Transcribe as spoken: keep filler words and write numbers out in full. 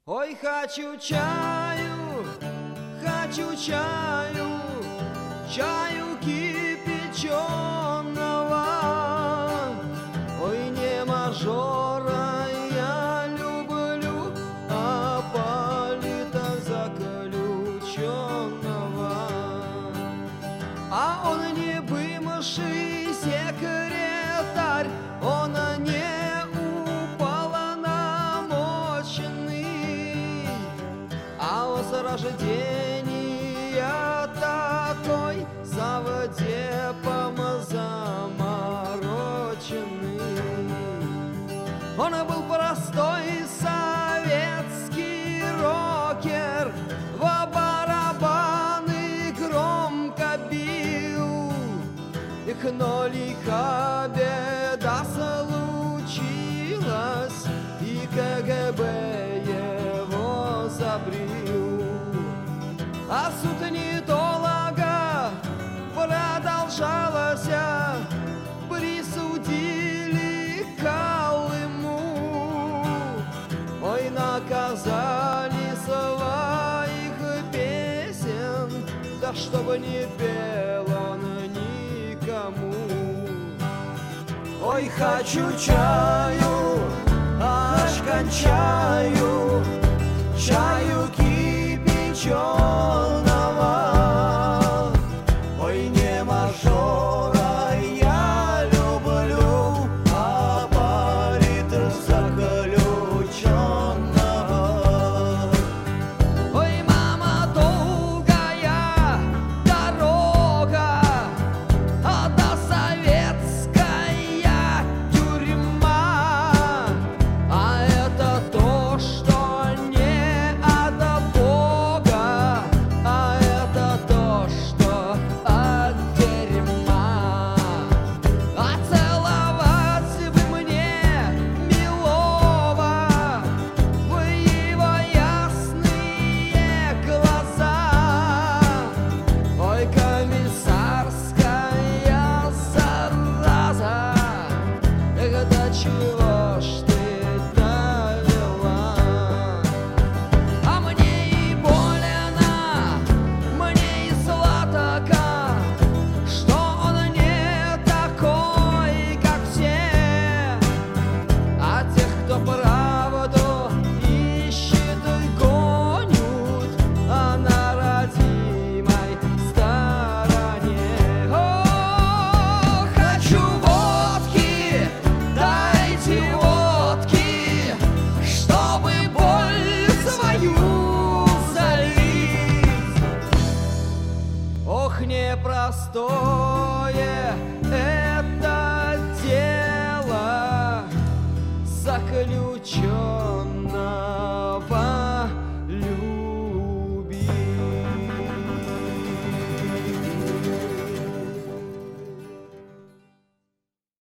Ой, хочу чаю, хочу чаю, чаю кипяченого. Ой, не мажора я люблю, а полита заключенного. А он не бывший секретарь, он не уполномоченный, а он с рождения такой завдепом замороченный. Он был простой советский рокер, в барабаны громко бил. Эх, но лиха беда случилась, и КГБ его забрил. А суд недолго продолжался, присудили Колыму. Ой, наказали своих песен, да чтобы не пел он никому. Ой, хочу чаю, аж кончаю, чаю кипяченого. Ой, не мажора я люблю, а полита заключенного. Ой, мама, долгая дорога, а до советская тюрьма. А это то, что не от Бога, а это то, что от дерьма. А целовать бы мне милого в его ясные глаза. Ой, комиссарская зараза, эх, до чего ж ты довела? А мне и больно, мне и сладко, что он не такой, как все. А тех, кто правду ищет, гонят, а на родимой стороне. О, хочу водки, дайте водки, чтобы боль свою залить. Ох, непростое это дело заключенного.